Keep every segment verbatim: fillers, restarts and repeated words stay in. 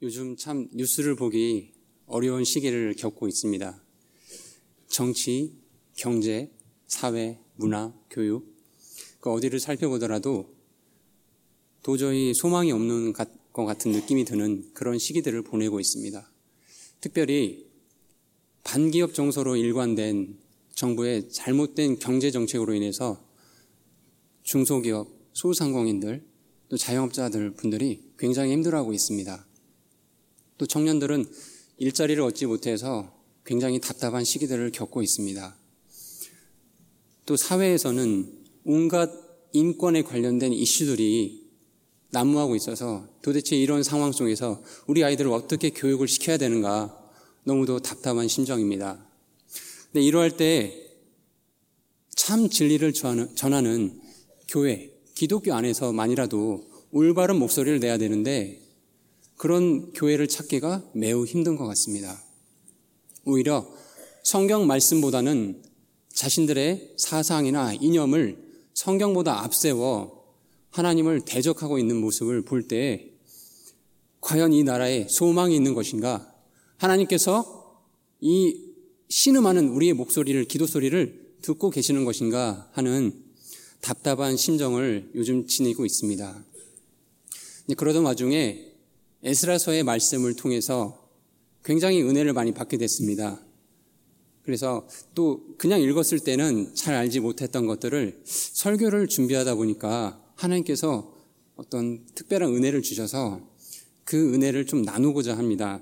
요즘 참 뉴스를 보기 어려운 시기를 겪고 있습니다. 정치, 경제, 사회, 문화, 교육, 그 어디를 살펴보더라도 도저히 소망이 없는 것 같은 느낌이 드는 그런 시기들을 보내고 있습니다. 특별히 반기업 정서로 일관된 정부의 잘못된 경제 정책으로 인해서 중소기업, 소상공인들, 또 자영업자들 분들이 굉장히 힘들어하고 있습니다. 또 청년들은 일자리를 얻지 못해서 굉장히 답답한 시기들을 겪고 있습니다. 또 사회에서는 온갖 인권에 관련된 이슈들이 난무하고 있어서 도대체 이런 상황 속에서 우리 아이들을 어떻게 교육을 시켜야 되는가 너무도 답답한 심정입니다. 근데 이러할 때 참 진리를 전하는 교회, 기독교 안에서만이라도 올바른 목소리를 내야 되는데 그런 교회를 찾기가 매우 힘든 것 같습니다. 오히려 성경 말씀보다는 자신들의 사상이나 이념을 성경보다 앞세워 하나님을 대적하고 있는 모습을 볼 때 과연 이 나라에 소망이 있는 것인가? 하나님께서 이 신음하는 우리의 목소리를, 기도 소리를 듣고 계시는 것인가 하는 답답한 심정을 요즘 지니고 있습니다. 그러던 와중에 에스라서의 말씀을 통해서 굉장히 은혜를 많이 받게 됐습니다. 그래서 또 그냥 읽었을 때는 잘 알지 못했던 것들을 설교를 준비하다 보니까 하나님께서 어떤 특별한 은혜를 주셔서 그 은혜를 좀 나누고자 합니다.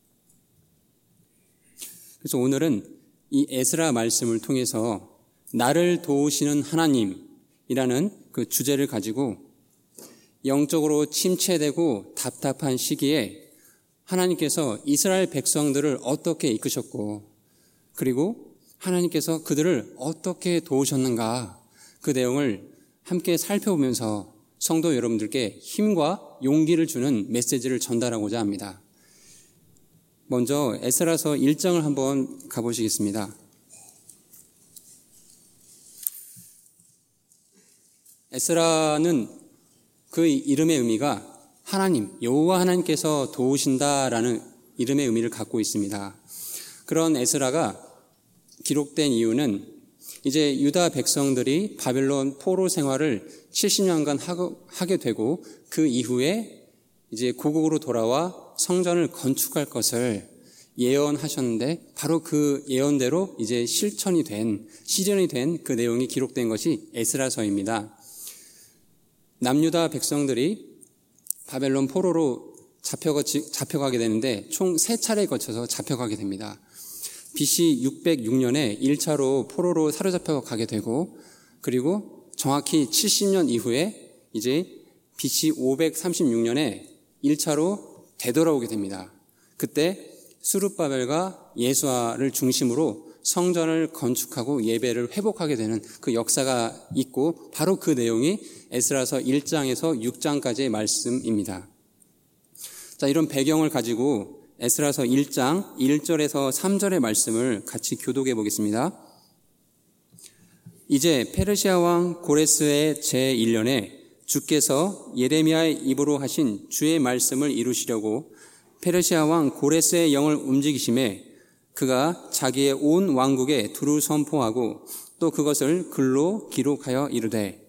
그래서 오늘은 이 에스라 말씀을 통해서 나를 도우시는 하나님이라는 그 주제를 가지고 영적으로 침체되고 답답한 시기에 하나님께서 이스라엘 백성들을 어떻게 이끄셨고 그리고 하나님께서 그들을 어떻게 도우셨는가 그 내용을 함께 살펴보면서 성도 여러분들께 힘과 용기를 주는 메시지를 전달하고자 합니다. 먼저 에스라서 일 장을 한번 가보시겠습니다. 에스라는 그 이름의 의미가 하나님, 여호와 하나님께서 도우신다라는 이름의 의미를 갖고 있습니다. 그런 에스라가 기록된 이유는 이제 유다 백성들이 바벨론 포로 생활을 칠십 년간 하게 되고 그 이후에 이제 고국으로 돌아와 성전을 건축할 것을 예언하셨는데 바로 그 예언대로 이제 실천이 된, 실현이 된 그 내용이 기록된 것이 에스라서입니다. 남유다 백성들이 바벨론 포로로 잡혀가게 되는데 총 세 차례에 거쳐서 잡혀가게 됩니다. 비씨 육백육 년에 일 차로 포로로 사로잡혀 가게 되고 그리고 정확히 칠십 년 이후에 이제 비씨 오백삼십육 년에 일 차로 되돌아오게 됩니다. 그때 스룹바벨과 예수아를 중심으로 성전을 건축하고 예배를 회복하게 되는 그 역사가 있고 바로 그 내용이 에스라서 일 장에서 육 장까지의 말씀입니다. 자, 이런 배경을 가지고 에스라서 일 장 일 절에서 삼 절의 말씀을 같이 교독해 보겠습니다. 이제 페르시아 왕 고레스의 제일 년에 주께서 예레미야의 입으로 하신 주의 말씀을 이루시려고 페르시아 왕 고레스의 영을 움직이심에 그가 자기의 온 왕국에 두루 선포하고 또 그것을 글로 기록하여 이르되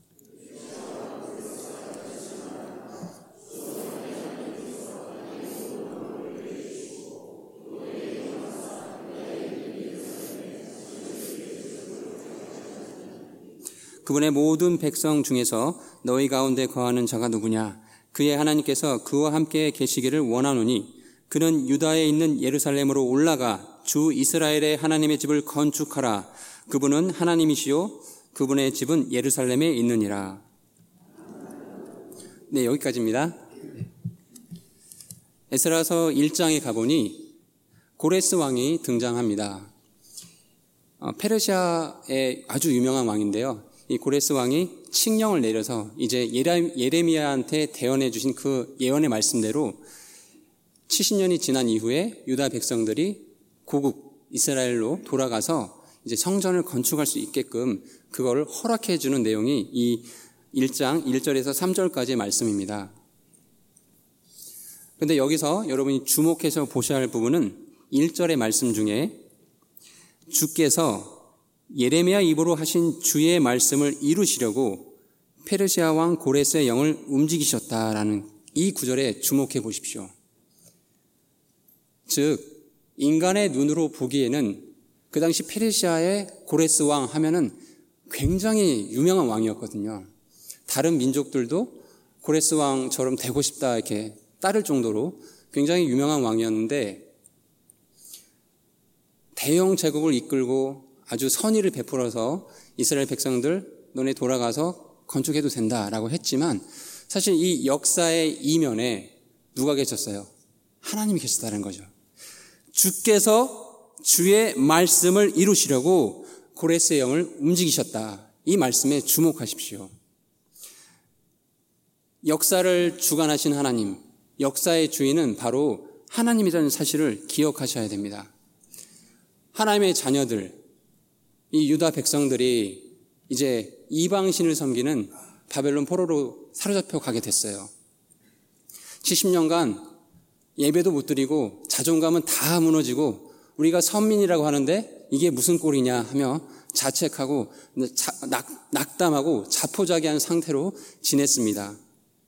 그분의 모든 백성 중에서 너희 가운데 거하는 자가 누구냐? 그의 하나님께서 그와 함께 계시기를 원하노니 그는 유다에 있는 예루살렘으로 올라가 주 이스라엘의 하나님의 집을 건축하라. 그분은 하나님이시요 그분의 집은 예루살렘에 있느니라. 네, 여기까지입니다. 에스라서 일 장에 가보니 고레스 왕이 등장합니다. 어, 페르시아의 아주 유명한 왕인데요. 이 고레스 왕이 칙령을 내려서 이제 예레미야한테 대언해 주신 그 예언의 말씀대로 칠십 년이 지난 이후에 유다 백성들이 고국 이스라엘로 돌아가서 이제 성전을 건축할 수 있게끔 그거를 허락해 주는 내용이 이 일 장 일 절에서 삼 절까지의 말씀입니다. 그런데 여기서 여러분이 주목해서 보셔야 할 부분은 일 절의 말씀 중에 주께서 예레미야 입으로 하신 주의 말씀을 이루시려고 페르시아 왕 고레스의 영을 움직이셨다라는 이 구절에 주목해 보십시오. 즉 인간의 눈으로 보기에는 그 당시 페르시아의 고레스 왕 하면은 굉장히 유명한 왕이었거든요. 다른 민족들도 고레스 왕처럼 되고 싶다 이렇게 따를 정도로 굉장히 유명한 왕이었는데 대영 제국을 이끌고 아주 선의를 베풀어서 이스라엘 백성들 너네 돌아가서 건축해도 된다라고 했지만 사실 이 역사의 이면에 누가 계셨어요? 하나님이 계셨다는 거죠. 주께서 주의 말씀을 이루시려고 고레스의 영을 움직이셨다. 이 말씀에 주목하십시오. 역사를 주관하신 하나님, 역사의 주인은 바로 하나님이라는 사실을 기억하셔야 됩니다. 하나님의 자녀들, 이 유다 백성들이 이제 이방신을 섬기는 바벨론 포로로 사로잡혀 가게 됐어요. 칠십 년간 예배도 못 드리고 자존감은 다 무너지고 우리가 선민이라고 하는데 이게 무슨 꼴이냐 하며 자책하고 낙, 낙담하고 자포자기한 상태로 지냈습니다.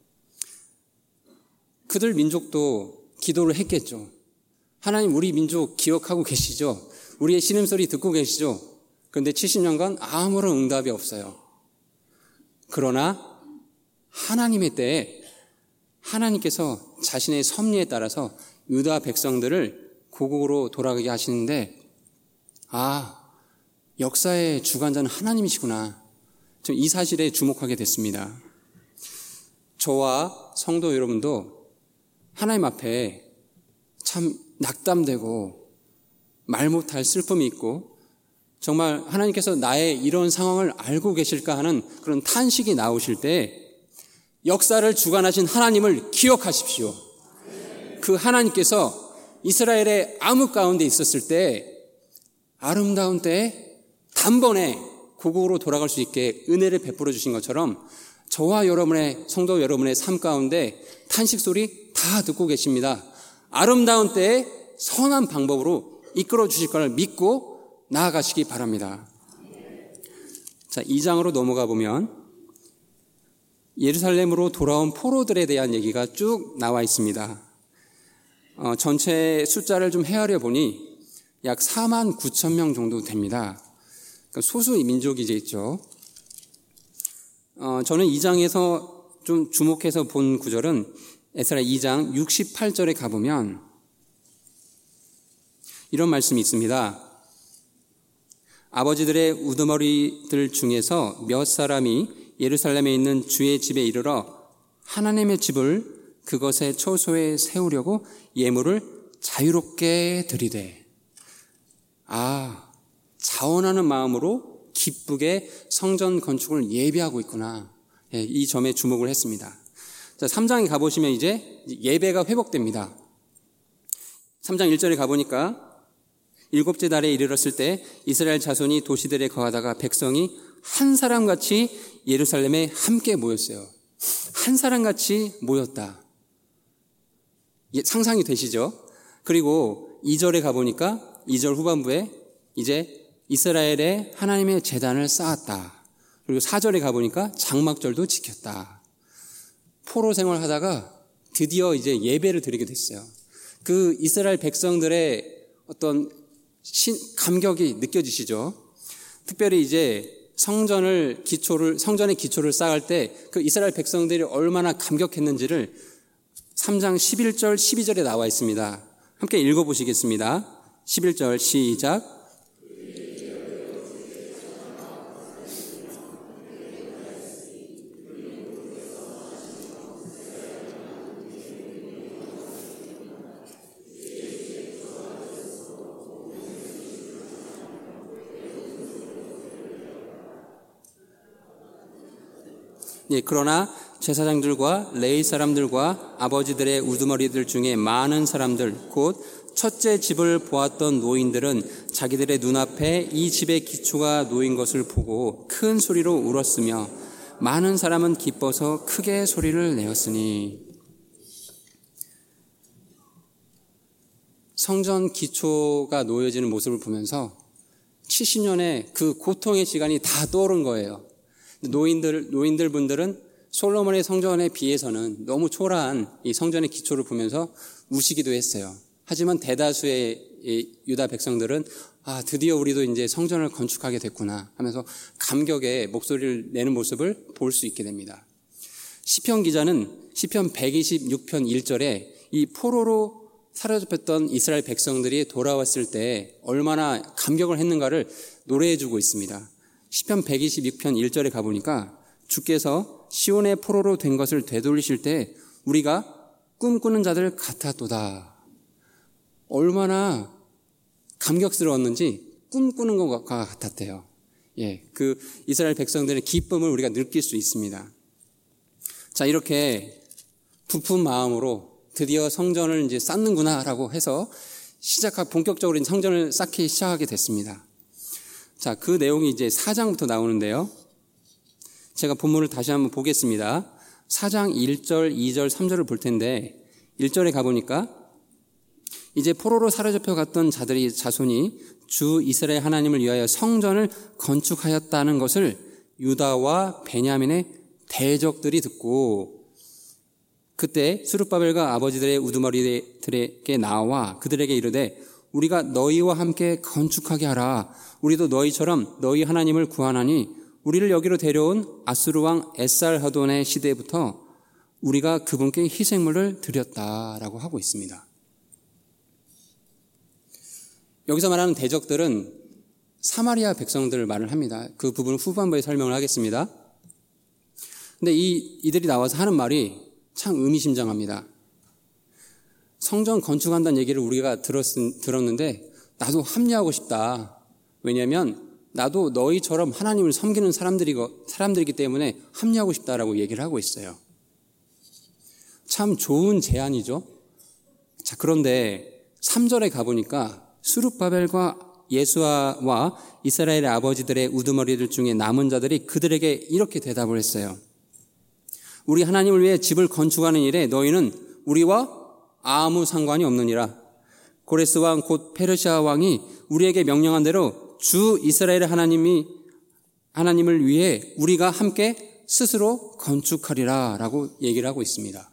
그들 민족도 기도를 했겠죠. 하나님 우리 민족 기억하고 계시죠? 우리의 신음소리 듣고 계시죠? 그런데 칠십 년간 아무런 응답이 없어요. 그러나 하나님의 때에 하나님께서 자신의 섭리에 따라서 유다 백성들을 고국으로 돌아가게 하시는데 아, 역사의 주관자는 하나님이시구나. 좀 이 사실에 주목하게 됐습니다. 저와 성도 여러분도 하나님 앞에 참 낙담되고 말 못할 슬픔이 있고 정말 하나님께서 나의 이런 상황을 알고 계실까 하는 그런 탄식이 나오실 때 역사를 주관하신 하나님을 기억하십시오. 그 하나님께서 이스라엘의 암흑 가운데 있었을 때 아름다운 때에 단번에 고국으로 돌아갈 수 있게 은혜를 베풀어 주신 것처럼 저와 여러분의 성도 여러분의 삶 가운데 탄식 소리 다 듣고 계십니다. 아름다운 때에 선한 방법으로 이끌어 주실 것을 믿고 나아가시기 바랍니다. 자, 이 장으로 넘어가 보면 예루살렘으로 돌아온 포로들에 대한 얘기가 쭉 나와 있습니다. 어, 전체 숫자를 좀 헤아려 보니 약 사만 구천 명 정도 됩니다. 그러니까 소수 민족이겠죠. 어, 저는 이 장에서 좀 주목해서 본 구절은 에스라 이 장 육십팔 절에 가보면 이런 말씀이 있습니다. 아버지들의 우두머리들 중에서 몇 사람이 예루살렘에 있는 주의 집에 이르러 하나님의 집을 그것의 초소에 세우려고 예물을 자유롭게 드리되 아, 자원하는 마음으로 기쁘게 성전 건축을 예비하고 있구나. 예, 이 점에 주목을 했습니다. 자, 삼 장에 가보시면 이제 예배가 회복됩니다. 삼 장 일 절에 가보니까 일곱째 달에 이르렀을 때 이스라엘 자손이 도시들에 거하다가 백성이 한 사람같이 예루살렘에 함께 모였어요. 한 사람같이 모였다. 상상이 되시죠? 그리고 이 절에 가보니까 이 절 후반부에 이제 이스라엘에 하나님의 제단을 쌓았다. 그리고 사 절에 가보니까 장막절도 지켰다. 포로 생활하다가 드디어 이제 예배를 드리게 됐어요. 그 이스라엘 백성들의 어떤 신, 감격이 느껴지시죠? 특별히 이제 성전을 기초를, 성전의 기초를 쌓을 때 그 이스라엘 백성들이 얼마나 감격했는지를 삼 장 십일 절, 십이 절에 나와 있습니다. 함께 읽어보시겠습니다. 십일 절 시작. 예, 그러나 제사장들과 레위 사람들과 아버지들의 우두머리들 중에 많은 사람들 곧 첫째 집을 보았던 노인들은 자기들의 눈앞에 이 집의 기초가 놓인 것을 보고 큰 소리로 울었으며 많은 사람은 기뻐서 크게 소리를 내었으니 성전 기초가 놓여지는 모습을 보면서 칠십 년의 그 고통의 시간이 다 떠오른 거예요. 노인들, 노인들 분들은 솔로몬의 성전에 비해서는 너무 초라한 이 성전의 기초를 보면서 우시기도 했어요. 하지만 대다수의 유다 백성들은 아, 드디어 우리도 이제 성전을 건축하게 됐구나 하면서 감격의 목소리를 내는 모습을 볼 수 있게 됩니다. 시편 기자는 시편 백이십육 편 일 절에 이 포로로 사로잡혔던 이스라엘 백성들이 돌아왔을 때 얼마나 감격을 했는가를 노래해주고 있습니다. 시편 백이십육 편 일 절에 가보니까 주께서 시온의 포로로 된 것을 되돌리실 때 우리가 꿈꾸는 자들 같았도다. 얼마나 감격스러웠는지 꿈꾸는 것과 같았대요. 예, 그 이스라엘 백성들의 기쁨을 우리가 느낄 수 있습니다. 자, 이렇게 부푼 마음으로 드디어 성전을 이제 쌓는구나라고 해서 시작하 본격적으로 성전을 쌓기 시작하게 됐습니다. 자, 그 내용이 이제 사 장부터 나오는데요. 제가 본문을 다시 한번 보겠습니다. 사 장 일 절, 이 절, 삼 절을 볼 텐데 일 절에 가보니까 이제 포로로 사로잡혀 갔던 자들이 자손이 주 이스라엘 하나님을 위하여 성전을 건축하였다는 것을 유다와 베냐민의 대적들이 듣고 그때 스룹바벨과 아버지들의 우두머리들에게 나와 그들에게 이르되 우리가 너희와 함께 건축하게 하라. 우리도 너희처럼 너희 하나님을 구하나니 우리를 여기로 데려온 아수르 왕 에살하돈의 시대부터 우리가 그분께 희생물을 드렸다라고 하고 있습니다. 여기서 말하는 대적들은 사마리아 백성들을 말을 합니다. 그 부분은 후반부에 설명을 하겠습니다. 근데 이, 이들이 나와서 하는 말이 참 의미심장합니다. 성전 건축한다는 얘기를 우리가 들었, 들었는데 나도 합류하고 싶다. 왜냐하면 나도 너희처럼 하나님을 섬기는 사람들이고, 사람들이기 때문에 합류하고 싶다라고 얘기를 하고 있어요. 참 좋은 제안이죠. 자, 그런데 삼 절에 가보니까 스룹바벨과 예수아와 이스라엘의 아버지들의 우두머리들 중에 남은 자들이 그들에게 이렇게 대답을 했어요. 우리 하나님을 위해 집을 건축하는 일에 너희는 우리와 아무 상관이 없느니라. 고레스 왕 곧 페르시아 왕이 우리에게 명령한 대로 주 이스라엘의 하나님이 하나님을 위해 우리가 함께 스스로 건축하리라 라고 얘기를 하고 있습니다.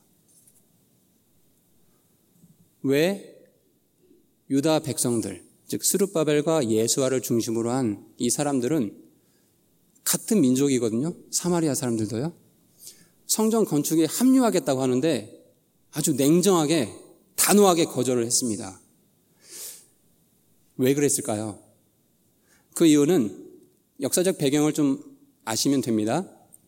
왜 유다 백성들, 즉 스룹바벨과 예수아를 중심으로 한 이 사람들은 같은 민족이거든요. 사마리아 사람들도요. 성전 건축에 합류하겠다고 하는데 아주 냉정하게 단호하게 거절을 했습니다. 왜 그랬을까요? 그 이유는 역사적 배경을 좀 아시면 됩니다.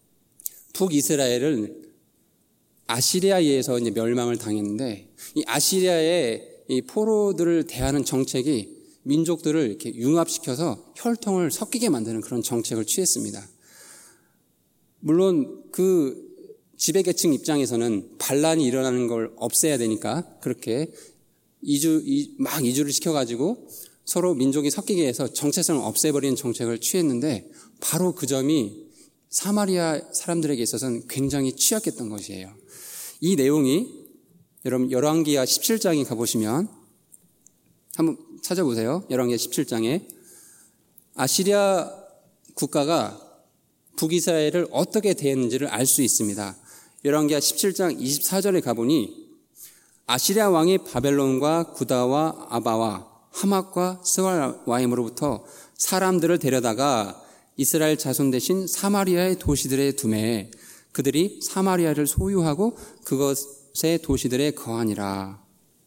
북이스라엘은 아시리아에 의해서 이제 멸망을 당했는데 이 아시리아의 이 포로들을 대하는 정책이 민족들을 이렇게 융합시켜서 혈통을 섞이게 만드는 그런 정책을 취했습니다. 물론 그 지배계층 입장에서는 반란이 일어나는 걸 없애야 되니까 그렇게 이주, 막 이주를 시켜가지고 서로 민족이 섞이게 해서 정체성을 없애버리는 정책을 취했는데 바로 그 점이 사마리아 사람들에게 있어서는 굉장히 취약했던 것이에요. 이 내용이 여러분 열왕기하 십칠 장에 가보시면 한번 찾아보세요. 열왕기하 십칠 장에 아시리아 국가가 북이스라엘을 어떻게 대했는지를 알 수 있습니다. 열왕기하 십칠 장 이십사 절에 가보니 아시리아 왕이 바벨론과 구다와 아바와 하맛과 스왈와임으로부터 사람들을 데려다가 이스라엘 자손 대신 사마리아의 도시들에 두매 그들이 사마리아를 소유하고 그것의 도시들에 거하니라.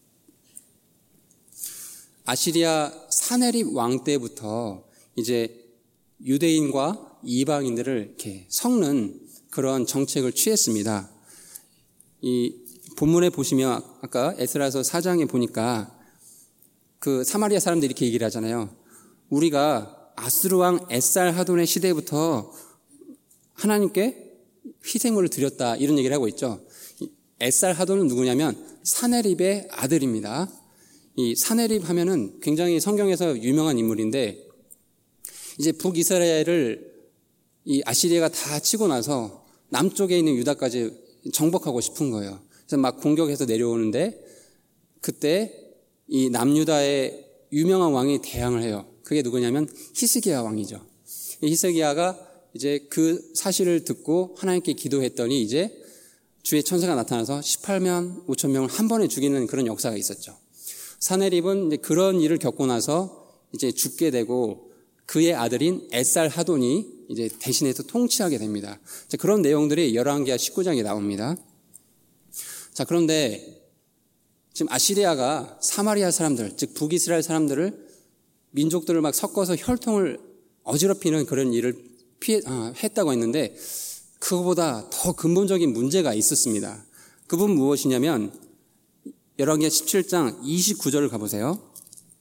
아시리아 사네립 왕 때부터 이제 유대인과 이방인들을 이렇게 섞는 그런 정책을 취했습니다. 이 본문에 보시면 아까 에스라서 사 장에 보니까 그 사마리아 사람들이 이렇게 얘기를 하잖아요. 우리가 아수르 왕 에살하돈의 시대부터 하나님께 희생물을 드렸다 이런 얘기를 하고 있죠. 에살하돈은 누구냐면 사네립의 아들입니다. 이 사네립 하면은 굉장히 성경에서 유명한 인물인데 이제 북이스라엘을 이 아시리아가 다 치고 나서 남쪽에 있는 유다까지 정복하고 싶은 거예요. 그래서 막 공격해서 내려오는데 그때 이 남유다의 유명한 왕이 대항을 해요. 그게 누구냐면 히스기야 왕이죠. 히스기야가 이제 그 사실을 듣고 하나님께 기도했더니 이제 주의 천사가 나타나서 십팔만 오천 명을 한 번에 죽이는 그런 역사가 있었죠. 사네립은 이제 그런 일을 겪고 나서 이제 죽게 되고 그의 아들인 에살하돈이 이제 대신해서 통치하게 됩니다. 자, 그런 내용들이 열왕기하 십구 장에 나옵니다. 자, 그런데 지금 아시리아가 사마리아 사람들, 즉 북이스라엘 사람들을 민족들을 막 섞어서 혈통을 어지럽히는 그런 일을 피해, 아, 했다고 했는데 그거보다 더 근본적인 문제가 있었습니다. 그분 무엇이냐면 열왕기하 십칠 장 이십구 절을 가보세요.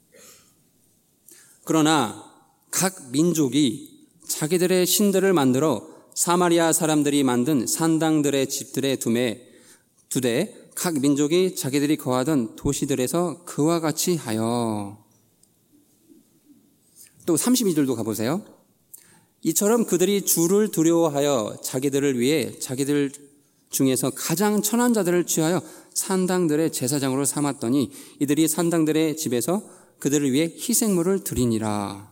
그러나 각 민족이 자기들의 신들을 만들어 사마리아 사람들이 만든 산당들의 집들에 두매 두되 각 민족이 자기들이 거하던 도시들에서 그와 같이 하여. 또 삼십이 절도 가보세요. 이처럼 그들이 주를 두려워하여 자기들을 위해 자기들 중에서 가장 천한 자들을 취하여 산당들의 제사장으로 삼았더니 이들이 산당들의 집에서 그들을 위해 희생물을 드리니라.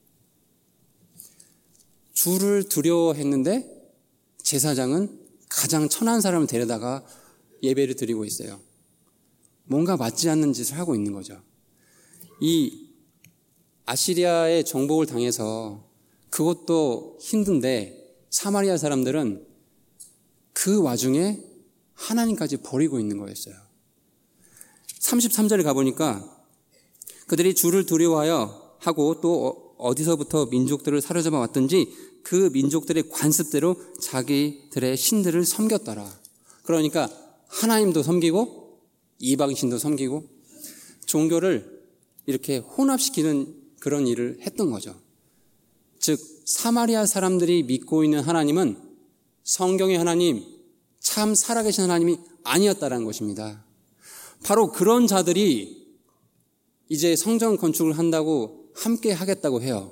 주를 두려워했는데 제사장은 가장 천한 사람을 데려다가 예배를 드리고 있어요. 뭔가 맞지 않는 짓을 하고 있는 거죠. 이 아시리아의 정복을 당해서 그것도 힘든데 사마리아 사람들은 그 와중에 하나님까지 버리고 있는 거였어요. 삼십삼 절에 가보니까 그들이 주를 두려워하여 하고 또 어디서부터 민족들을 사로잡아 왔든지 그 민족들의 관습대로 자기들의 신들을 섬겼더라. 그러니까 하나님도 섬기고 이방신도 섬기고 종교를 이렇게 혼합시키는 그런 일을 했던 거죠. 즉 사마리아 사람들이 믿고 있는 하나님은 성경의 하나님, 참 살아계신 하나님이 아니었다는 것입니다. 바로 그런 자들이 이제 성전 건축을 한다고 함께 하겠다고 해요.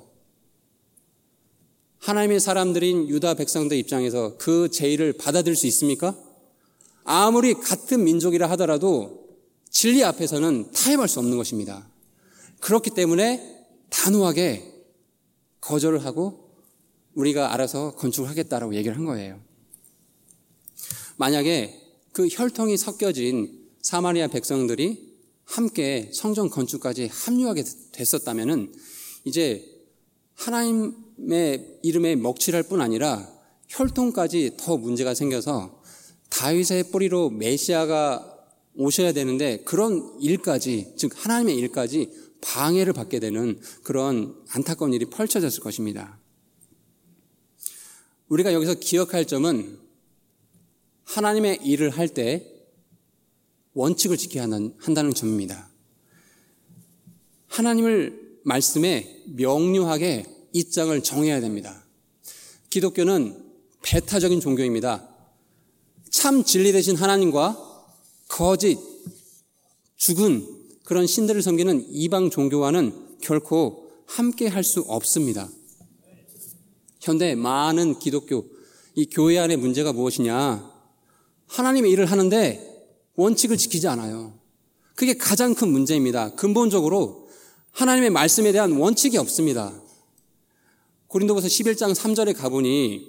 하나님의 사람들인 유다 백성들 입장에서 그 제의를 받아들일 수 있습니까? 아무리 같은 민족이라 하더라도 진리 앞에서는 타협할 수 없는 것입니다. 그렇기 때문에 단호하게 거절을 하고 우리가 알아서 건축을 하겠다라고 얘기를 한 거예요. 만약에 그 혈통이 섞여진 사마리아 백성들이 함께 성전 건축까지 합류하게 됐었다면은 이제 하나님의 이름에 먹칠할 뿐 아니라 혈통까지 더 문제가 생겨서 다윗의 뿌리로 메시아가 오셔야 되는데 그런 일까지, 즉 하나님의 일까지 방해를 받게 되는 그런 안타까운 일이 펼쳐졌을 것입니다. 우리가 여기서 기억할 점은 하나님의 일을 할 때 원칙을 지켜야 한다는 점입니다. 하나님을 말씀에 명료하게 입장을 정해야 됩니다. 기독교는 배타적인 종교입니다. 참 진리 되신 하나님과 거짓, 죽은 그런 신들을 섬기는 이방 종교와는 결코 함께 할 수 없습니다. 현대 많은 기독교, 이 교회 안의 문제가 무엇이냐? 하나님의 일을 하는데 원칙을 지키지 않아요. 그게 가장 큰 문제입니다. 근본적으로 하나님의 말씀에 대한 원칙이 없습니다. 고린도후서 십일 장 삼 절에 가보니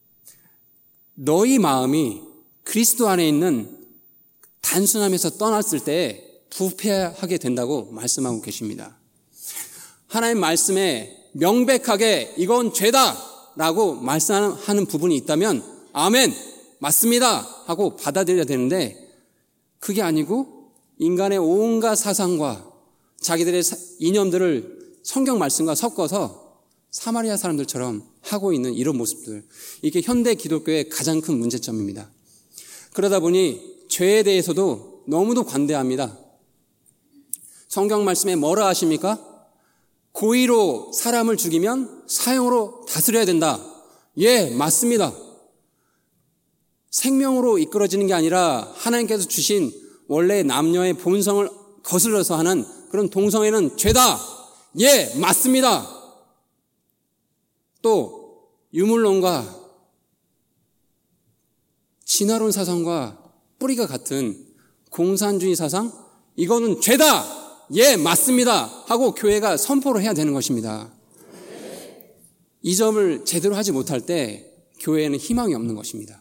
너희 마음이 그리스도 안에 있는 단순함에서 떠났을 때 부패하게 된다고 말씀하고 계십니다. 하나님 말씀에 명백하게 이건 죄다라고 말씀하는 부분이 있다면 아멘, 맞습니다 하고 받아들여야 되는데 그게 아니고 인간의 온갖 사상과 자기들의 이념들을 성경 말씀과 섞어서 사마리아 사람들처럼 하고 있는 이런 모습들, 이게 현대 기독교의 가장 큰 문제점입니다. 그러다 보니 죄에 대해서도 너무도 관대합니다. 성경 말씀에 뭐라 하십니까? 고의로 사람을 죽이면 사형으로 다스려야 된다. 예, 맞습니다. 생명으로 이끌어지는 게 아니라 하나님께서 주신 원래 남녀의 본성을 거슬러서 하는 그런 동성애는 죄다. 예, 맞습니다. 또 유물론과 진화론 사상과 뿌리가 같은 공산주의 사상, 이거는 죄다. 예, 맞습니다 하고 교회가 선포를 해야 되는 것입니다. 이 점을 제대로 하지 못할 때 교회에는 희망이 없는 것입니다.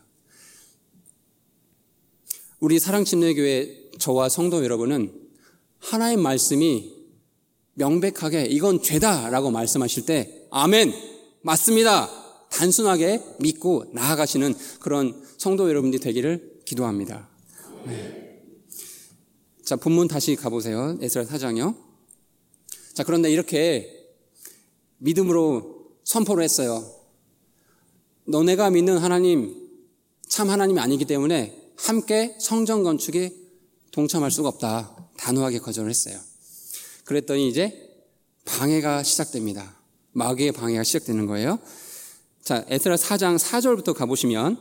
우리 사랑침례교회 저와 성도 여러분은 하나님 말씀이 명백하게 이건 죄다라고 말씀하실 때 아멘, 맞습니다, 단순하게 믿고 나아가시는 그런 성도 여러분들이 되기를 기도합니다. 네. 자, 본문 다시 가보세요. 에스라 사 장이요. 자, 그런데 이렇게 믿음으로 선포를 했어요. 너네가 믿는 하나님 참 하나님이 아니기 때문에 함께 성전 건축에 동참할 수가 없다. 단호하게 거절을 했어요. 그랬더니 이제 방해가 시작됩니다. 마귀의 방해가 시작되는 거예요. 자, 에스라 사 장 사 절부터 가보시면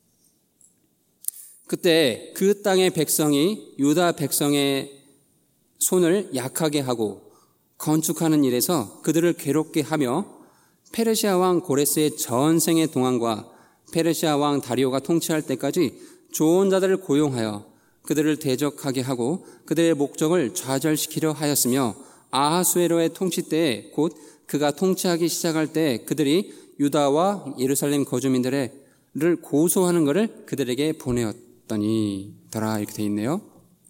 그때 그 땅의 백성이 유다 백성의 손을 약하게 하고 건축하는 일에서 그들을 괴롭게 하며 페르시아 왕 고레스의 전생의 동안과 페르시아 왕 다리오가 통치할 때까지 좋은 자들을 고용하여 그들을 대적하게 하고 그들의 목적을 좌절시키려 하였으며 아하수에로의 통치 때에 곧 그가 통치하기 시작할 때 그들이 유다와 예루살렘 거주민들을 고소하는 것을 그들에게 보내었더니 더라 이렇게 돼 있네요.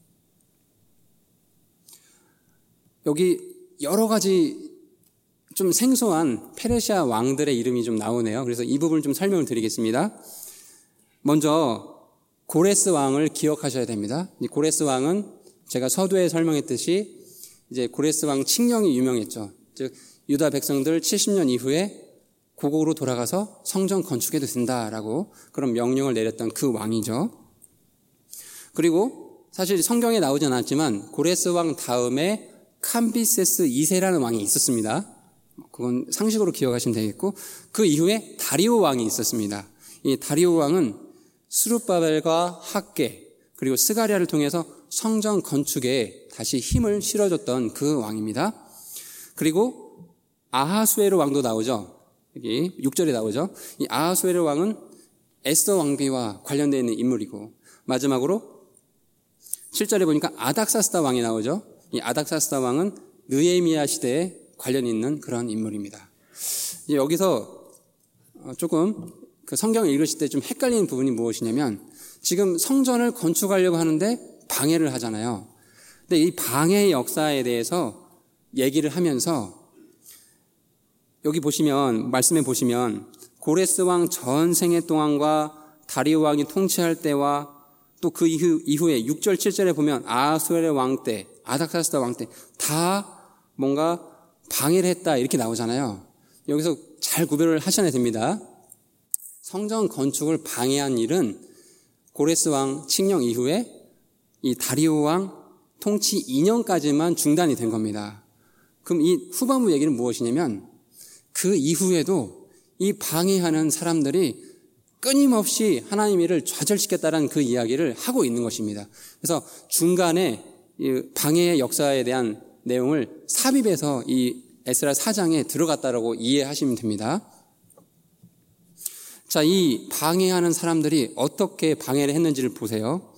여기 여러 가지 좀 생소한 페르시아 왕들의 이름이 좀 나오네요. 그래서 이 부분을 좀 설명을 드리겠습니다. 먼저 고레스 왕을 기억하셔야 됩니다. 고레스 왕은 제가 서두에 설명했듯이 이제 고레스 왕 칙령이 유명했죠. 즉 유다 백성들 칠십 년 이후에 고국으로 돌아가서 성전 건축해도 된다라고 그런 명령을 내렸던 그 왕이죠. 그리고 사실 성경에 나오진 않았지만 고레스 왕 다음에 캄비세스 이 세라는 왕이 있었습니다. 그건 상식으로 기억하시면 되겠고 그 이후에 다리오 왕이 있었습니다. 이 다리오 왕은 스룹바벨과 학계 그리고 스가랴를 통해서 성전 건축에 다시 힘을 실어줬던 그 왕입니다. 그리고 아하수에로 왕도 나오죠. 여기 육 절에 나오죠. 이 아하수에로 왕은 에스더 왕비와 관련되어 있는 인물이고 마지막으로 칠 절에 보니까 아닥사스다 왕이 나오죠. 이 아닥사스다 왕은 느헤미야 시대에 관련 있는 그런 인물입니다. 이제 여기서 조금 그 성경을 읽으실 때 좀 헷갈리는 부분이 무엇이냐면 지금 성전을 건축하려고 하는데 방해를 하잖아요. 근데 이 방해의 역사에 대해서 얘기를 하면서 여기 보시면 말씀에 보시면 고레스 왕 전생의 동안과 다리오 왕이 통치할 때와 또 그 이후, 이후에 육 절 칠 절에 보면 아하수에르 왕 때, 아닥사스다 왕 때 다 뭔가 방해를 했다 이렇게 나오잖아요. 여기서 잘 구별을 하셔야 됩니다. 성전 건축을 방해한 일은 고레스 왕 칙령 이후에 이 다리오 왕 통치 이 년까지만 중단이 된 겁니다. 그럼 이 후반부 얘기는 무엇이냐면 그 이후에도 이 방해하는 사람들이 끊임없이 하나님의 일을 좌절시켰다는 그 이야기를 하고 있는 것입니다. 그래서 중간에 이 방해의 역사에 대한 내용을 삽입해서 이 에스라 사 장에 들어갔다라고 이해하시면 됩니다. 자, 이 방해하는 사람들이 어떻게 방해를 했는지를 보세요.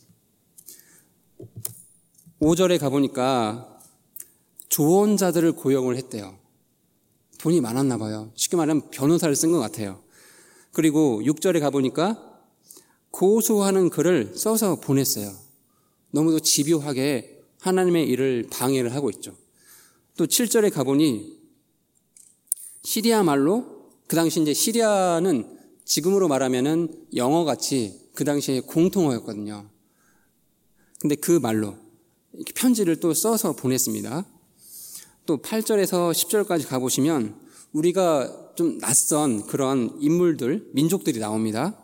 오 절에 가보니까 조언자들을 고용을 했대요. 돈이 많았나 봐요. 쉽게 말하면 변호사를 쓴 것 같아요. 그리고 육 절에 가보니까 고소하는 글을 써서 보냈어요. 너무도 집요하게 하나님의 일을 방해를 하고 있죠. 또 칠 절에 가보니 시리아 말로, 그 당시 이제 시리아는 지금으로 말하면은 영어같이 그 당시에 공통어였거든요. 근데 그 말로 이렇게 편지를 또 써서 보냈습니다. 또 팔 절에서 십 절까지 가보시면 우리가 좀 낯선 그런 인물들, 민족들이 나옵니다.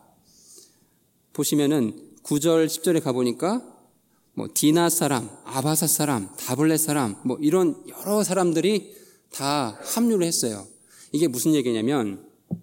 보시면은 구 절, 십 절에 가보니까 뭐 디나 사람, 아바사 사람, 다블렛 사람, 뭐 이런 여러 사람들이 다 합류를 했어요. 이게 무슨 얘기냐면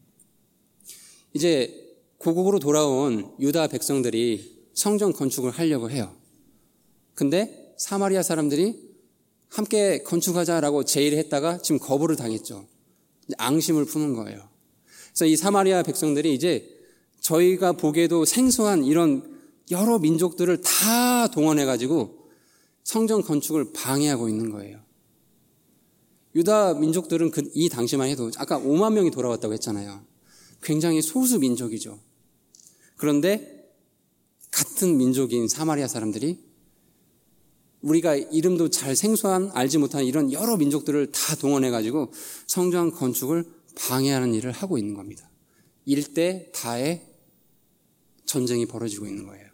이제 고국으로 돌아온 유다 백성들이 성전 건축을 하려고 해요. 근데 사마리아 사람들이 함께 건축하자라고 제의를 했다가 지금 거부를 당했죠. 앙심을 품은 거예요. 그래서 이 사마리아 백성들이 이제 저희가 보기에도 생소한 이런 여러 민족들을 다 동원해가지고 성전 건축을 방해하고 있는 거예요. 유다 민족들은 그, 이 당시만 해도 아까 오만 명이 돌아왔다고 했잖아요. 굉장히 소수 민족이죠. 그런데 같은 민족인 사마리아 사람들이 우리가 이름도 잘 생소한 알지 못한 이런 여러 민족들을 다 동원해가지고 성전 건축을 방해하는 일을 하고 있는 겁니다. 일대 다의 전쟁이 벌어지고 있는 거예요.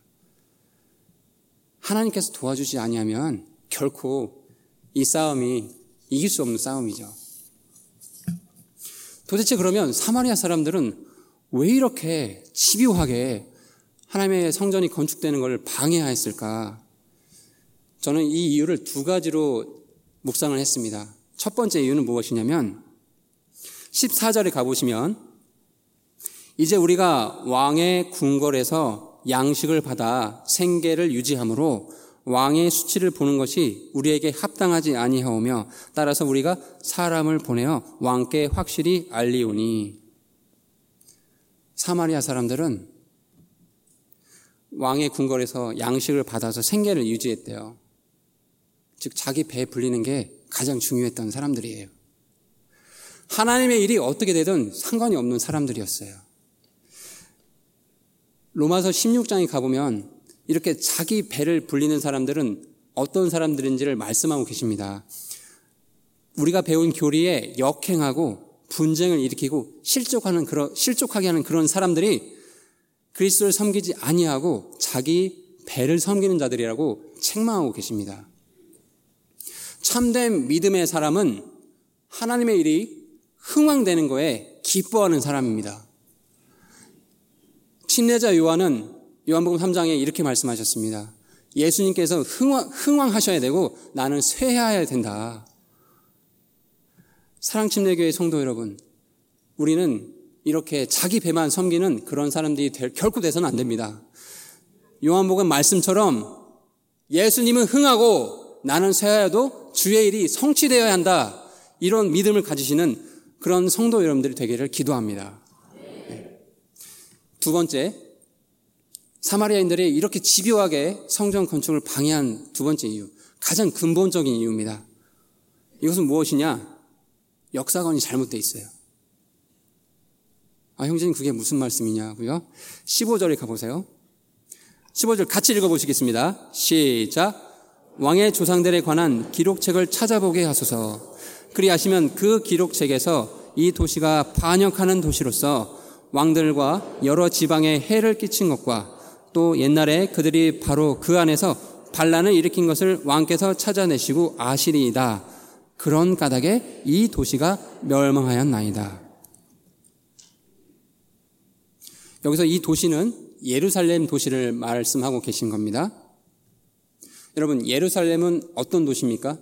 하나님께서 도와주지 아니하면 결코 이 싸움이 이길 수 없는 싸움이죠. 도대체 그러면 사마리아 사람들은 왜 이렇게 집요하게 하나님의 성전이 건축되는 것을 방해하였을까? 저는 이 이유를 두 가지로 묵상을 했습니다. 첫 번째 이유는 무엇이냐면 십사 절에 가보시면 이제 우리가 왕의 궁궐에서 양식을 받아 생계를 유지하므로 왕의 수치를 보는 것이 우리에게 합당하지 아니하오며 따라서 우리가 사람을 보내어 왕께 확실히 알리오니. 사마리아 사람들은 왕의 궁궐에서 양식을 받아서 생계를 유지했대요. 즉 자기 배에 불리는 게 가장 중요했던 사람들이에요. 하나님의 일이 어떻게 되든 상관이 없는 사람들이었어요. 로마서 십육 장에 가보면 이렇게 자기 배를 불리는 사람들은 어떤 사람들인지를 말씀하고 계십니다. 우리가 배운 교리에 역행하고 분쟁을 일으키고 실족하는 그런 실족하게 하는 그런 사람들이 그리스도를 섬기지 아니하고 자기 배를 섬기는 자들이라고 책망하고 계십니다. 참된 믿음의 사람은 하나님의 일이 흥왕되는 거에 기뻐하는 사람입니다. 침례자 요한은 요한복음 삼 장에 이렇게 말씀하셨습니다. 예수님께서 흥왕, 흥왕하셔야 되고 나는 쇠해야 된다. 사랑침례교회 성도 여러분, 우리는 이렇게 자기 배만 섬기는 그런 사람들이 될, 결코 돼서는 안 됩니다. 요한복음 말씀처럼 예수님은 흥하고 나는 쇠하여도 주의 일이 성취되어야 한다. 이런 믿음을 가지시는 그런 성도 여러분들이 되기를 기도합니다. 네. 두 번째, 사마리아인들이 이렇게 집요하게 성전 건축을 방해한 두 번째 이유, 가장 근본적인 이유입니다. 이것은 무엇이냐? 역사관이 잘못되어 있어요. 아, 형제님 그게 무슨 말씀이냐고요? 십오 절에 가보세요. 십오 절 같이 읽어보시겠습니다. 시작. 왕의 조상들에 관한 기록책을 찾아보게 하소서. 그리하시면 그 기록책에서 이 도시가 반역하는 도시로서 왕들과 여러 지방에 해를 끼친 것과 또 옛날에 그들이 바로 그 안에서 반란을 일으킨 것을 왕께서 찾아내시고 아시리이다. 그런 까닭에 이 도시가 멸망하였나이다. 여기서 이 도시는 예루살렘 도시를 말씀하고 계신 겁니다. 여러분, 예루살렘은 어떤 도시입니까?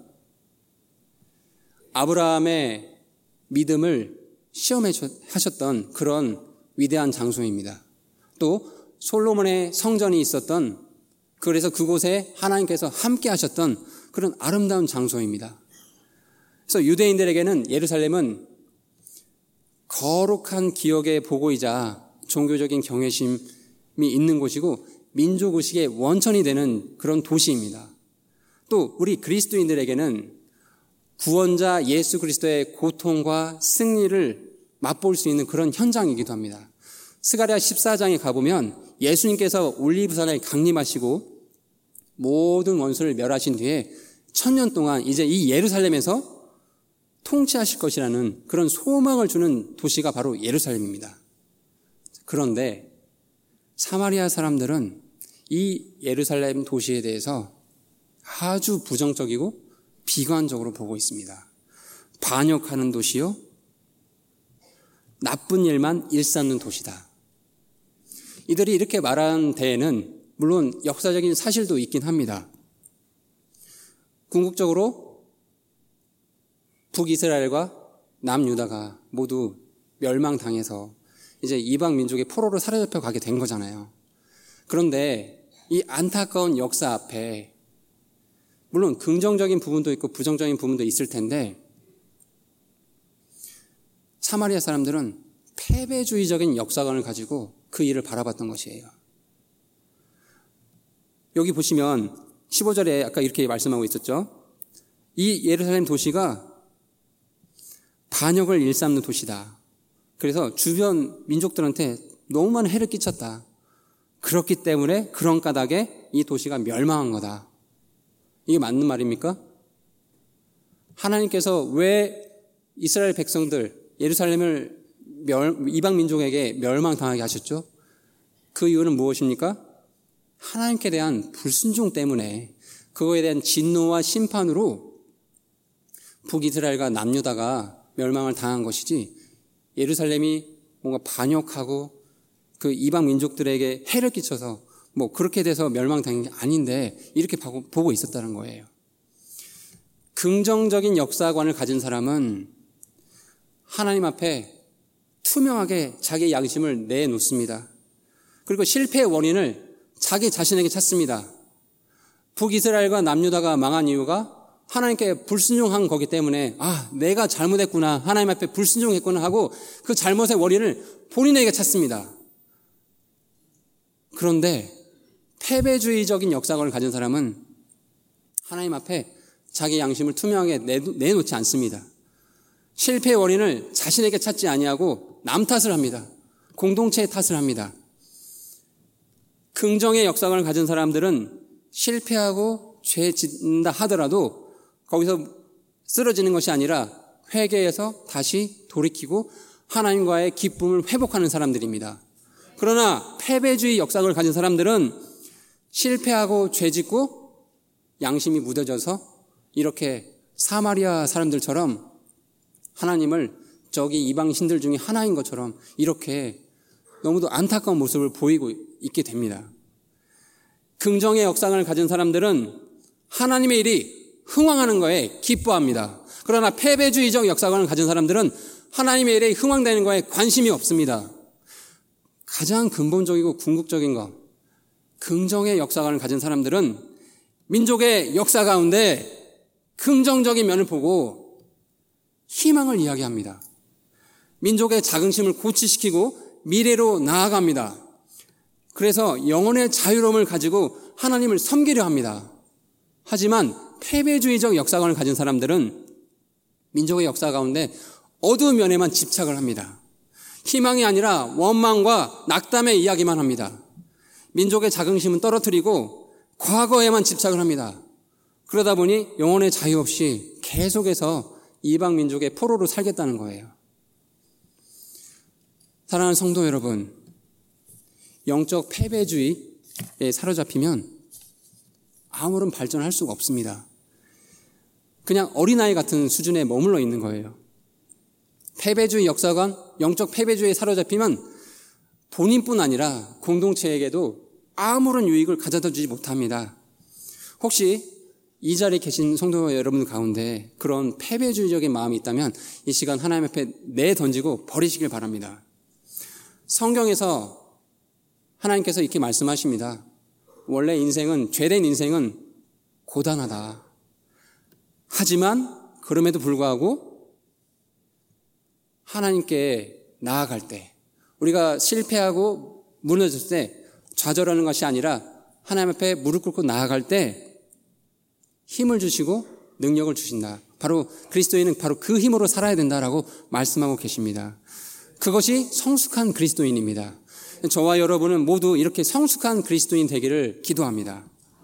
아브라함의 믿음을 시험해 하셨던 그런 위대한 장소입니다. 또 솔로몬의 성전이 있었던, 그래서 그곳에 하나님께서 함께 하셨던 그런 아름다운 장소입니다. 그래서 유대인들에게는 예루살렘은 거룩한 기억의 보고이자 종교적인 경외심이 있는 곳이고 민족의식의 원천이 되는 그런 도시입니다. 또 우리 그리스도인들에게는 구원자 예수 그리스도의 고통과 승리를 맛볼 수 있는 그런 현장이기도 합니다. 스가랴 십사 장에 가보면 예수님께서 올리브산에 강림하시고 모든 원수를 멸하신 뒤에 천년 동안 이제 이 예루살렘에서 통치하실 것이라는 그런 소망을 주는 도시가 바로 예루살렘입니다. 그런데 사마리아 사람들은 이 예루살렘 도시에 대해서 아주 부정적이고 비관적으로 보고 있습니다. 반역하는 도시요, 나쁜 일만 일삼는 도시다. 이들이 이렇게 말한 데에는 물론 역사적인 사실도 있긴 합니다. 궁극적으로 북이스라엘과 남유다가 모두 멸망당해서 이제 이방 민족의 포로로 사로잡혀 가게 된 거잖아요. 그런데 이 안타까운 역사 앞에 물론 긍정적인 부분도 있고 부정적인 부분도 있을 텐데 사마리아 사람들은 패배주의적인 역사관을 가지고 그 일을 바라봤던 것이에요. 여기 보시면 십오 절에 아까 이렇게 말씀하고 있었죠. 이 예루살렘 도시가 반역을 일삼는 도시다. 그래서 주변 민족들한테 너무 많은 해를 끼쳤다. 그렇기 때문에 그런 까닭에 이 도시가 멸망한 거다. 이게 맞는 말입니까? 하나님께서 왜 이스라엘 백성들, 예루살렘을 멸, 이방 민족에게 멸망당하게 하셨죠? 그 이유는 무엇입니까? 하나님께 대한 불순종 때문에, 그거에 대한 진노와 심판으로 북이스라엘과 남유다가 멸망을 당한 것이지, 예루살렘이 뭔가 반역하고 그 이방 민족들에게 해를 끼쳐서 뭐 그렇게 돼서 멸망당한 게 아닌데 이렇게 보고 있었다는 거예요. 긍정적인 역사관을 가진 사람은 하나님 앞에 투명하게 자기의 양심을 내놓습니다. 그리고 실패의 원인을 자기 자신에게 찾습니다. 북이스라엘과 남유다가 망한 이유가 하나님께 불순종한 거기 때문에 아, 내가 잘못했구나, 하나님 앞에 불순종했구나 하고 그 잘못의 원인을 본인에게 찾습니다. 그런데 패배주의적인 역사관을 가진 사람은 하나님 앞에 자기 양심을 투명하게 내놓지 않습니다. 실패의 원인을 자신에게 찾지 아니하고 남 탓을 합니다. 공동체의 탓을 합니다. 긍정의 역사관을 가진 사람들은 실패하고 죄 짓는다 하더라도 거기서 쓰러지는 것이 아니라 회개해서 다시 돌이키고 하나님과의 기쁨을 회복하는 사람들입니다. 그러나 패배주의 역사관을 가진 사람들은 실패하고 죄 짓고 양심이 무뎌져서 이렇게 사마리아 사람들처럼 하나님을 저기 이방 신들 중에 하나인 것처럼 이렇게 너무도 안타까운 모습을 보이고 있게 됩니다. 긍정의 역사관을 가진 사람들은 하나님의 일이 흥왕하는 거에 기뻐합니다. 그러나 패배주의적 역사관을 가진 사람들은 하나님의 일에 흥왕되는 거에 관심이 없습니다. 가장 근본적이고 궁극적인 것, 긍정의 역사관을 가진 사람들은 민족의 역사 가운데 긍정적인 면을 보고 희망을 이야기합니다. 민족의 자긍심을 고취시키고 미래로 나아갑니다. 그래서 영혼의 자유로움을 가지고 하나님을 섬기려 합니다. 하지만 패배주의적 역사관을 가진 사람들은 민족의 역사 가운데 어두운 면에만 집착을 합니다. 희망이 아니라 원망과 낙담의 이야기만 합니다. 민족의 자긍심은 떨어뜨리고 과거에만 집착을 합니다. 그러다 보니 영혼의 자유 없이 계속해서 이방 민족의 포로로 살겠다는 거예요. 사랑하는 성도 여러분, 영적 패배주의에 사로잡히면 아무런 발전할 수가 없습니다. 그냥 어린아이 같은 수준에 머물러 있는 거예요. 패배주의 역사관, 영적 패배주의에 사로잡히면 본인뿐 아니라 공동체에게도 아무런 유익을 가져다 주지 못합니다. 혹시 이 자리에 계신 성도 여러분 가운데 그런 패배주의적인 마음이 있다면 이 시간 하나님 앞에 내던지고 버리시길 바랍니다. 성경에서 하나님께서 이렇게 말씀하십니다. 원래 인생은, 죄된 인생은 고단하다. 하지만 그럼에도 불구하고 하나님께 나아갈 때, 우리가 실패하고 무너졌을 때 좌절하는 것이 아니라 하나님 앞에 무릎 꿇고 나아갈 때 힘을 주시고 능력을 주신다. 바로 그리스도인은 바로 그 힘으로 살아야 된다라고 말씀하고 계십니다. 그것이 성숙한 그리스도인입니다. 저와 여러분은 모두 이렇게 성숙한 그리스도인 되기를 기도합니다.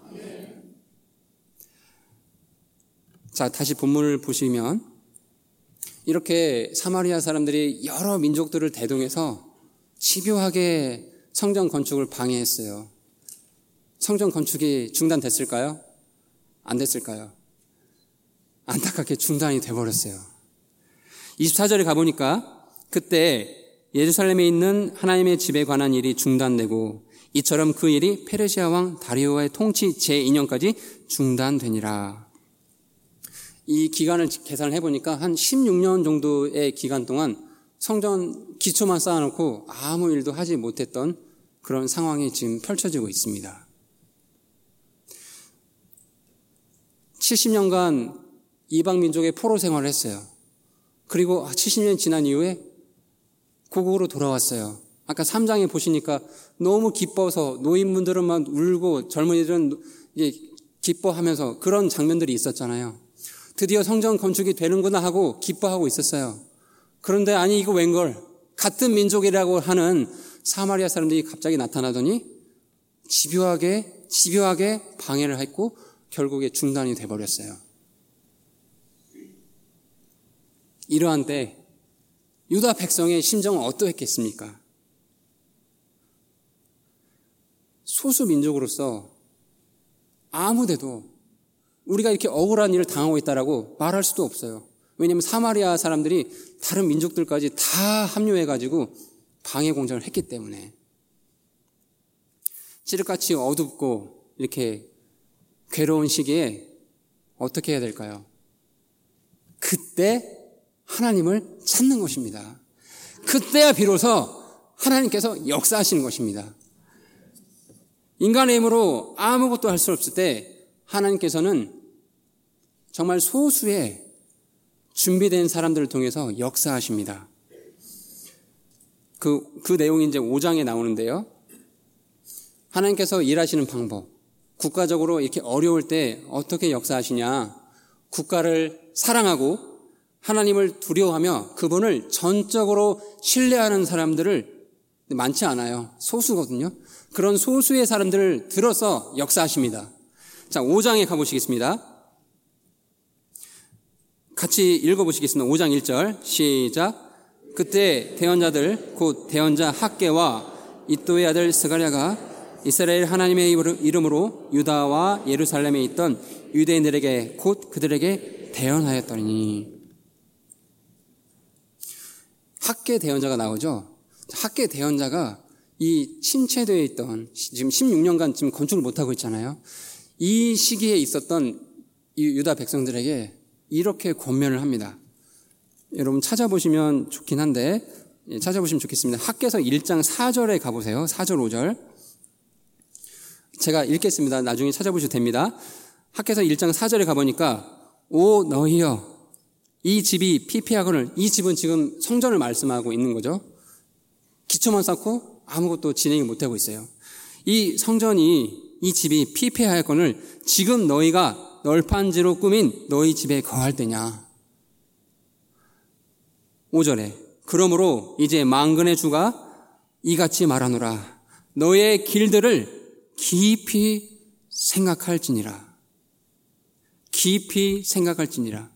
자, 다시 본문을 보시면 이렇게 사마리아 사람들이 여러 민족들을 대동해서 집요하게 성전 건축을 방해했어요. 성전 건축이 중단됐을까요? 안 됐을까요? 안타깝게 중단이 돼버렸어요. 이십사 절에 가보니까 그때 예루살렘에 있는 하나님의 집에 관한 일이 중단되고 이처럼 그 일이 페르시아 왕 다리오의 통치 제이 년까지 중단되니라. 이 기간을 계산을 해보니까 한 십육 년 정도의 기간 동안 성전 기초만 쌓아놓고 아무 일도 하지 못했던 그런 상황이 지금 펼쳐지고 있습니다. 칠십 년간 이방 민족의 포로 생활을 했어요. 그리고 칠십 년이 지난 이후에 고국으로 돌아왔어요. 아까 삼 장에 보시니까 너무 기뻐서 노인분들은 막 울고 젊은이들은 이제 기뻐하면서 그런 장면들이 있었잖아요. 드디어 성전 건축이 되는구나 하고 기뻐하고 있었어요. 그런데 아니 이거 웬걸, 같은 민족이라고 하는 사마리아 사람들이 갑자기 나타나더니 집요하게 집요하게 방해를 했고 결국에 중단이 돼버렸어요. 이러한 때 유다 백성의 심정은 어떠했겠습니까? 소수 민족으로서 아무데도 우리가 이렇게 억울한 일을 당하고 있다라고 말할 수도 없어요. 왜냐하면 사마리아 사람들이 다른 민족들까지 다 합류해가지고 방해 공작을 했기 때문에. 칠흑같이 어둡고 이렇게 괴로운 시기에 어떻게 해야 될까요? 그때 하나님을 찾는 것입니다. 그때야 비로소 하나님께서 역사하시는 것입니다. 인간의 힘으로 아무것도 할 수 없을 때 하나님께서는 정말 소수의 준비된 사람들을 통해서 역사하십니다. 그, 그 내용이 이제 오 장에 나오는데요. 하나님께서 일하시는 방법, 국가적으로 이렇게 어려울 때 어떻게 역사하시냐. 국가를 사랑하고 하나님을 두려워하며 그분을 전적으로 신뢰하는 사람들을 많지 않아요. 소수거든요. 그런 소수의 사람들을 들어서 역사하십니다. 자, 오 장에 가보시겠습니다. 같이 읽어보시겠습니다. 오 장 일 절 시작. 그때 대언자들 곧 대언자 학개와 이또의 아들 스가랴가 이스라엘 하나님의 이름으로 유다와 예루살렘에 있던 유대인들에게 곧 그들에게 대언하였더니. 학개 대언자가 나오죠. 학개 대언자가 이 침체되어 있던 지금 십육 년간 지금 건축을 못하고 있잖아요. 이 시기에 있었던 이 유다 백성들에게 이렇게 권면을 합니다. 여러분 찾아보시면 좋긴 한데 찾아보시면 좋겠습니다. 학개서 일 장 사 절에 가보세요. 사 절 오 절 제가 읽겠습니다. 나중에 찾아보셔도 됩니다. 학개서 일 장 사 절에 가보니까 오 너희여 이 집이 피폐하거늘. 이 집은 지금 성전을 말씀하고 있는 거죠. 기초만 쌓고 아무것도 진행을 못하고 있어요. 이 성전이 이 집이 피폐하였거늘 지금 너희가 널판지로 꾸민 너희 집에 거할 때냐. 오 절에 그러므로 이제 만군의 주가 이같이 말하노라. 너의 길들을 깊이 생각할지니라. 깊이 생각할지니라.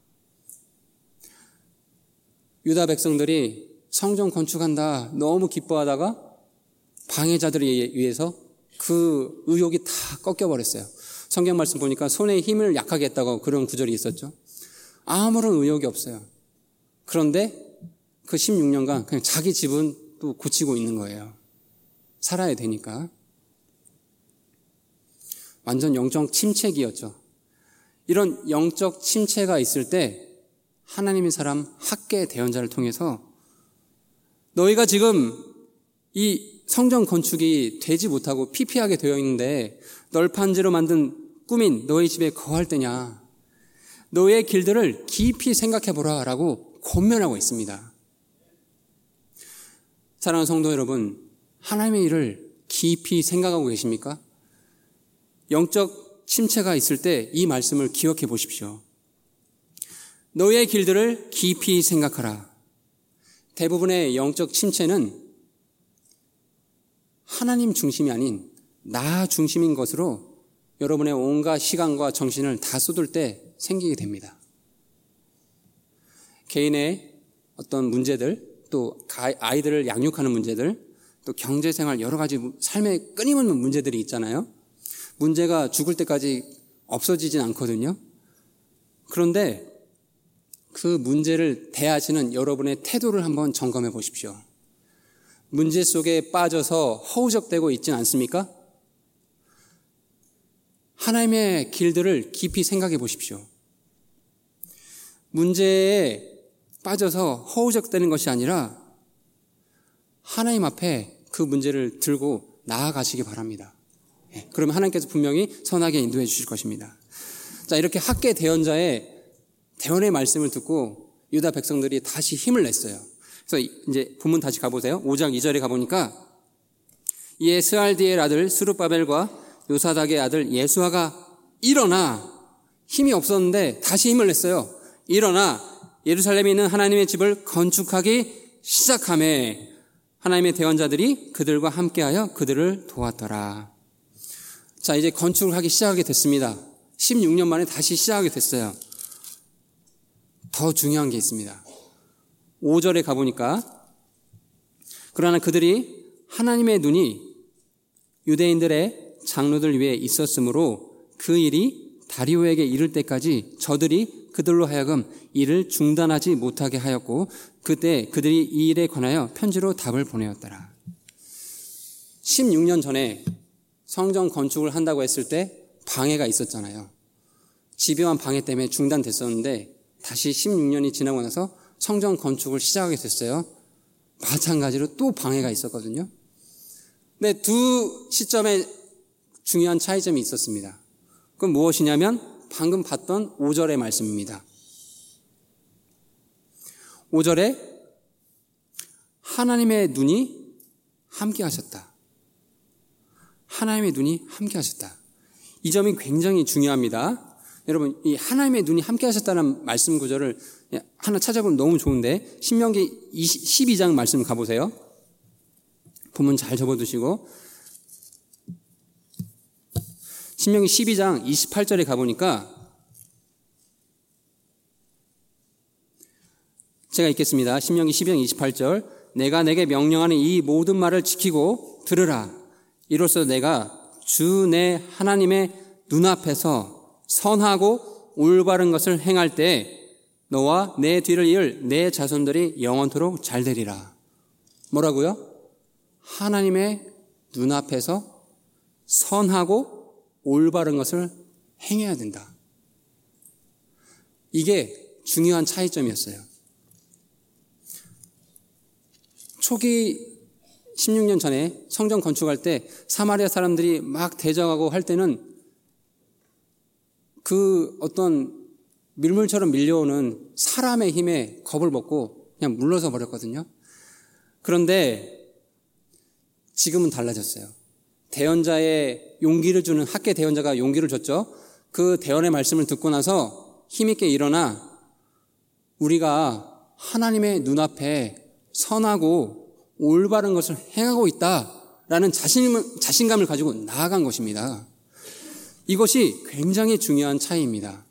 유다 백성들이 성전 건축한다 너무 기뻐하다가 방해자들에 의해서 그 의욕이 다 꺾여버렸어요. 성경 말씀 보니까 손에 힘을 약하게 했다고 그런 구절이 있었죠. 아무런 의욕이 없어요. 그런데 그 십육 년간 그냥 자기 집은 또 고치고 있는 거예요. 살아야 되니까. 완전 영적 침체기였죠. 이런 영적 침체가 있을 때 하나님의 사람 학개 대언자를 통해서 너희가 지금 이 성전 건축이 되지 못하고 피폐하게 되어 있는데 널판지로 만든 꾸민 너희 집에 거할 때냐. 너의 길들을 깊이 생각해보라 라고 권면하고 있습니다. 사랑하는 성도 여러분, 하나님의 일을 깊이 생각하고 계십니까? 영적 침체가 있을 때 이 말씀을 기억해 보십시오. 너의 길들을 깊이 생각하라. 대부분의 영적 침체는 하나님 중심이 아닌 나 중심인 것으로 여러분의 온갖 시간과 정신을 다 쏟을 때 생기게 됩니다. 개인의 어떤 문제들, 또 아이들을 양육하는 문제들, 또 경제생활 여러 가지 삶에 끊임없는 문제들이 있잖아요. 문제가 죽을 때까지 없어지진 않거든요. 그런데 그 문제를 대하시는 여러분의 태도를 한번 점검해 보십시오. 문제 속에 빠져서 허우적대고 있진 않습니까? 하나님의 길들을 깊이 생각해 보십시오. 문제에 빠져서 허우적대는 것이 아니라 하나님 앞에 그 문제를 들고 나아가시기 바랍니다. 그러면 하나님께서 분명히 선하게 인도해 주실 것입니다. 자, 이렇게 학개 대언자의 대언의 말씀을 듣고 유다 백성들이 다시 힘을 냈어요. 그래서 이제 본문 다시 가보세요. 오 장 이 절에 가보니까 이에 스알디엘 아들 스룹바벨과 요사닥의 아들 예수아가 일어나. 힘이 없었는데 다시 힘을 냈어요. 일어나 예루살렘에 있는 하나님의 집을 건축하기 시작하매 하나님의 대언자들이 그들과 함께하여 그들을 도왔더라. 자, 이제 건축을 하기 시작하게 됐습니다. 십육 년 만에 다시 시작하게 됐어요. 더 중요한 게 있습니다. 오 절에 가보니까 그러나 그들이 하나님의 눈이 유대인들의 장로들 위에 있었으므로 그 일이 다리오에게 이를 때까지 저들이 그들로 하여금 일을 중단하지 못하게 하였고 그때 그들이 이 일에 관하여 편지로 답을 보내었더라. 십육 년 전에 성전 건축을 한다고 했을 때 방해가 있었잖아요. 집요한 방해 때문에 중단됐었는데 다시 십육 년이 지나고 나서 성전 건축을 시작하게 됐어요. 마찬가지로 또 방해가 있었거든요. 근데 두 시점에 중요한 차이점이 있었습니다. 그건 무엇이냐면 방금 봤던 오 절의 말씀입니다. 오 절에 하나님의 눈이 함께 하셨다. 하나님의 눈이 함께 하셨다. 이 점이 굉장히 중요합니다. 여러분, 이 하나님의 눈이 함께 하셨다는 말씀 구절을 하나 찾아보면 너무 좋은데 신명기 십이 장 말씀 가보세요. 본문 잘 접어두시고 신명기 십이 장 이십팔 절에 가보니까 제가 읽겠습니다. 신명기 십이 장 이십팔 절 내가 내게 명령하는 이 모든 말을 지키고 들으라. 이로써 내가 주 내 하나님의 눈앞에서 선하고 올바른 것을 행할 때 너와 내 뒤를 이을 내 자손들이 영원토록 잘 되리라. 뭐라고요? 하나님의 눈앞에서 선하고 올바른 것을 행해야 된다. 이게 중요한 차이점이었어요. 초기 십육 년 전에 성전 건축할 때 사마리아 사람들이 막 대적하고 할 때는 그 어떤 밀물처럼 밀려오는 사람의 힘에 겁을 먹고 그냥 물러서 버렸거든요. 그런데 지금은 달라졌어요. 대언자의 용기를 주는 학계 대언자가 용기를 줬죠. 그 대언의 말씀을 듣고 나서 힘있게 일어나 우리가 하나님의 눈앞에 선하고 올바른 것을 행하고 있다라는 자신, 자신감을 가지고 나아간 것입니다. 이것이 굉장히 중요한 차이입니다.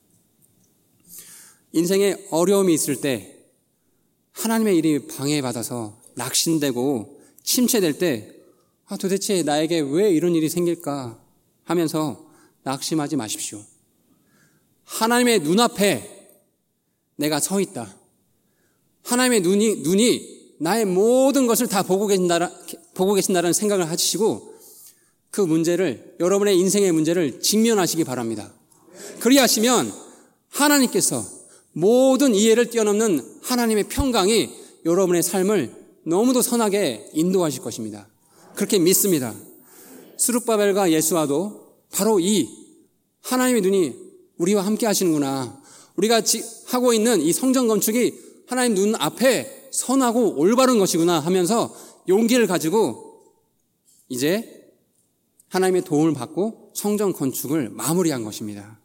인생에 어려움이 있을 때 하나님의 일이 방해받아서 낙심되고 침체될 때 아, 도대체 나에게 왜 이런 일이 생길까 하면서 낙심하지 마십시오. 하나님의 눈앞에 내가 서 있다. 하나님의 눈이, 눈이 나의 모든 것을 다 보고 계신다, 보고 계신다는 생각을 하시고 그 문제를, 여러분의 인생의 문제를 직면하시기 바랍니다. 그리하시면 하나님께서 모든 이해를 뛰어넘는 하나님의 평강이 여러분의 삶을 너무도 선하게 인도하실 것입니다. 그렇게 믿습니다. 스룹바벨과 예수와도 바로 이 하나님의 눈이 우리와 함께 하시는구나. 우리가 하고 있는 이 성전 건축이 하나님 눈 앞에 선하고 올바른 것이구나 하면서 용기를 가지고 이제 하나님의 도움을 받고 성전 건축을 마무리한 것입니다.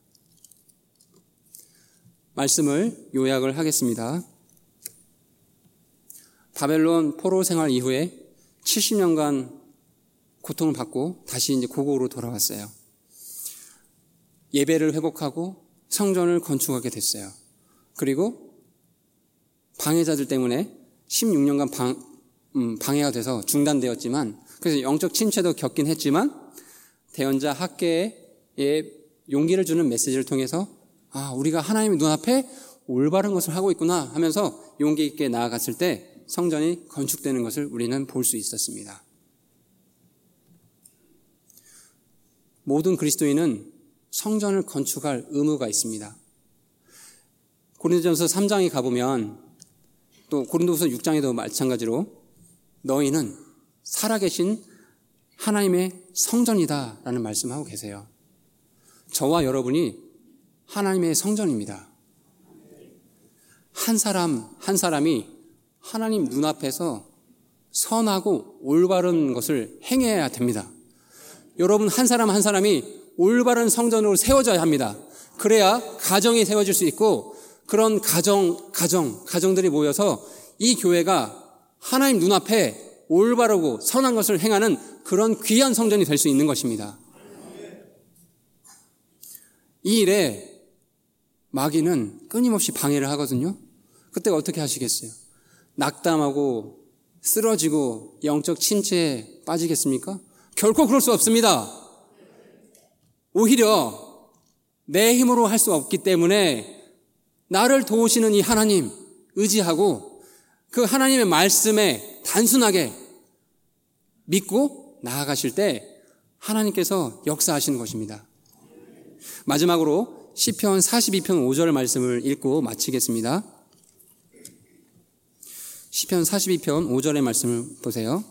말씀을 요약을 하겠습니다. 바벨론 포로 생활 이후에 칠십 년간 고통을 받고 다시 이제 고국으로 돌아왔어요. 예배를 회복하고 성전을 건축하게 됐어요. 그리고 방해자들 때문에 십육 년간 방, 음, 방해가 돼서 중단되었지만, 그래서 영적 침체도 겪긴 했지만 대언자 학계에 용기를 주는 메시지를 통해서 아, 우리가 하나님의 눈앞에 올바른 것을 하고 있구나 하면서 용기 있게 나아갔을 때 성전이 건축되는 것을 우리는 볼 수 있었습니다. 모든 그리스도인은 성전을 건축할 의무가 있습니다. 고린도전서 삼 장에 가보면 또 고린도후서 육 장에도 마찬가지로 너희는 살아계신 하나님의 성전이다라는 말씀하고 계세요. 저와 여러분이 하나님의 성전입니다. 한 사람 한 사람이 하나님 눈앞에서 선하고 올바른 것을 행해야 됩니다. 여러분 한 사람 한 사람이 올바른 성전으로 세워져야 합니다. 그래야 가정이 세워질 수 있고 그런 가정, 가정, 가정들이 모여서 이 교회가 하나님 눈앞에 올바르고 선한 것을 행하는 그런 귀한 성전이 될 수 있는 것입니다. 이 일에 마귀는 끊임없이 방해를 하거든요. 그때 어떻게 하시겠어요? 낙담하고 쓰러지고 영적 침체에 빠지겠습니까? 결코 그럴 수 없습니다. 오히려 내 힘으로 할 수 없기 때문에 나를 도우시는 이 하나님 의지하고 그 하나님의 말씀에 단순하게 믿고 나아가실 때 하나님께서 역사하시는 것입니다. 마지막으로 시편 사십이 편 오 절 말씀을 읽고 마치겠습니다. 시편 사십이 편 오 절의 말씀을 보세요.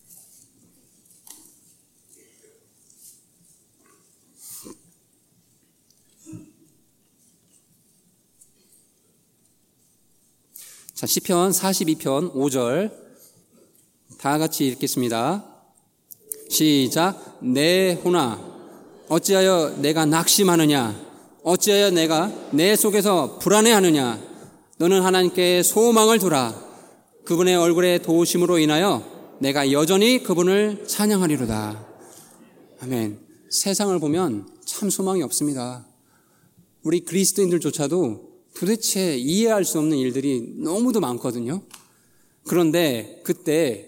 자, 시편 사십이 편 오 절 다 같이 읽겠습니다. 시작. 내 혼아 어찌하여 내가 낙심하느냐? 어찌하여 내가 내 속에서 불안해하느냐? 너는 하나님께 소망을 두라. 그분의 얼굴의 도우심으로 인하여 내가 여전히 그분을 찬양하리로다. 아멘. 세상을 보면 참 소망이 없습니다. 우리 그리스도인들조차도 도대체 이해할 수 없는 일들이 너무도 많거든요. 그런데 그때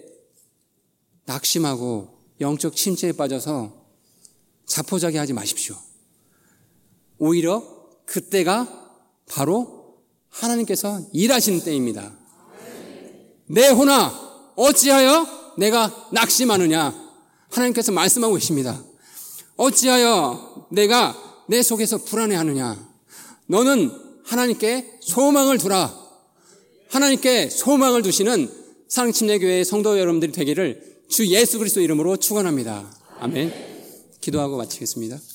낙심하고 영적 침체에 빠져서 자포자기하지 마십시오. 오히려 그때가 바로 하나님께서 일하시는 때입니다. 내 혼아 어찌하여 내가 낙심하느냐? 하나님께서 말씀하고 계십니다. 어찌하여 내가 내 속에서 불안해하느냐? 너는 하나님께 소망을 두라. 하나님께 소망을 두시는 사랑침례교회의 성도 여러분들이 되기를 주 예수 그리스도 이름으로 축원합니다. 아멘. 기도하고 마치겠습니다.